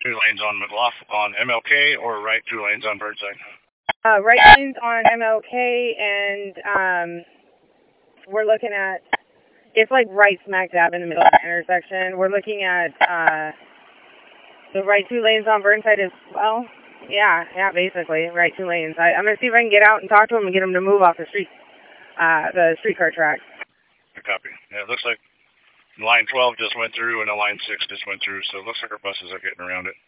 2 lanes on McLaughlin on MLK or right 2 lanes on Burnside? Right lanes on MLK, and we're looking at, it's like right smack dab in the middle of the intersection. We're looking at the right 2 lanes on Burnside as well. Yeah, basically, right 2 lanes. I'm going to see if I can get out and talk to them and get them to move off the streetcar track. Copy. Yeah, it looks like line 12 just went through and line 6 just went through, so it looks like our buses are getting around it.